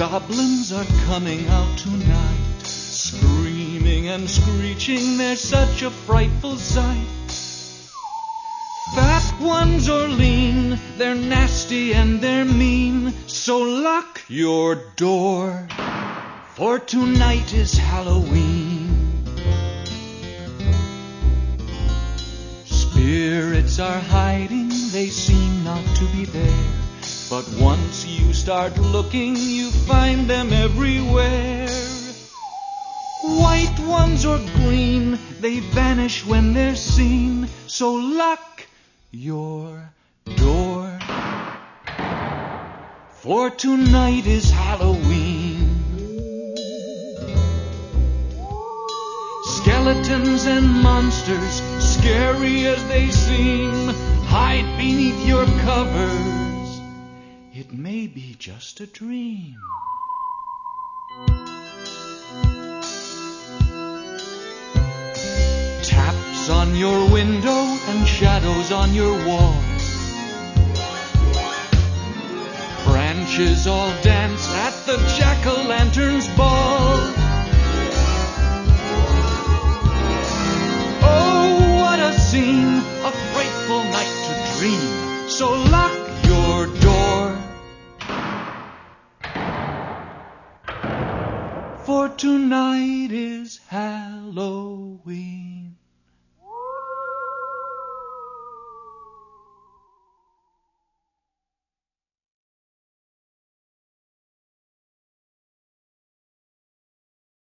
Goblins are coming out tonight, screaming and screeching, they're such a frightful sight. Fat ones or lean, they're nasty and they're mean, so lock your door, for tonight is Halloween. Spirits are hiding, they seem not to be there, but once you start looking, you find them everywhere. White ones or green, they vanish when they're seen, so lock your door, for tonight is Halloween. Skeletons and monsters, scary as they seem, hide beneath your covers. It may be just a dream. Taps on your window and shadows on your wall. Branches all dance at the jack-o'-lantern's ball. Oh, what a scene, a frightful night to dream. So lock your door, for tonight is Halloween.